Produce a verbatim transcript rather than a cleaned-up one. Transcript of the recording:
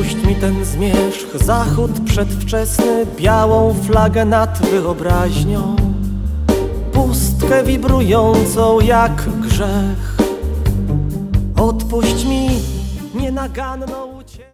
Odpuść mi ten zmierzch, zachód przedwczesny, białą flagę nad wyobraźnią, pustkę wibrującą jak grzech. Odpuść mi nienaganną ucieczkę.